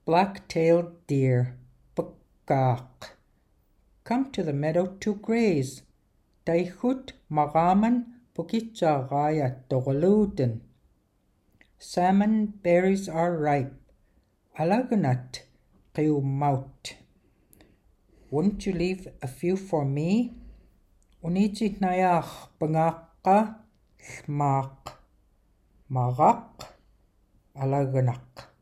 Black-tailed deer, bukak, come to the meadow to graze. Daichut magaman bukitja gaya dogoluden. Salmon berries are ripe. Alaganat qiumaut. Wouldn't you leave a few for me? Uniti nayach bangaka smak magak alaganak.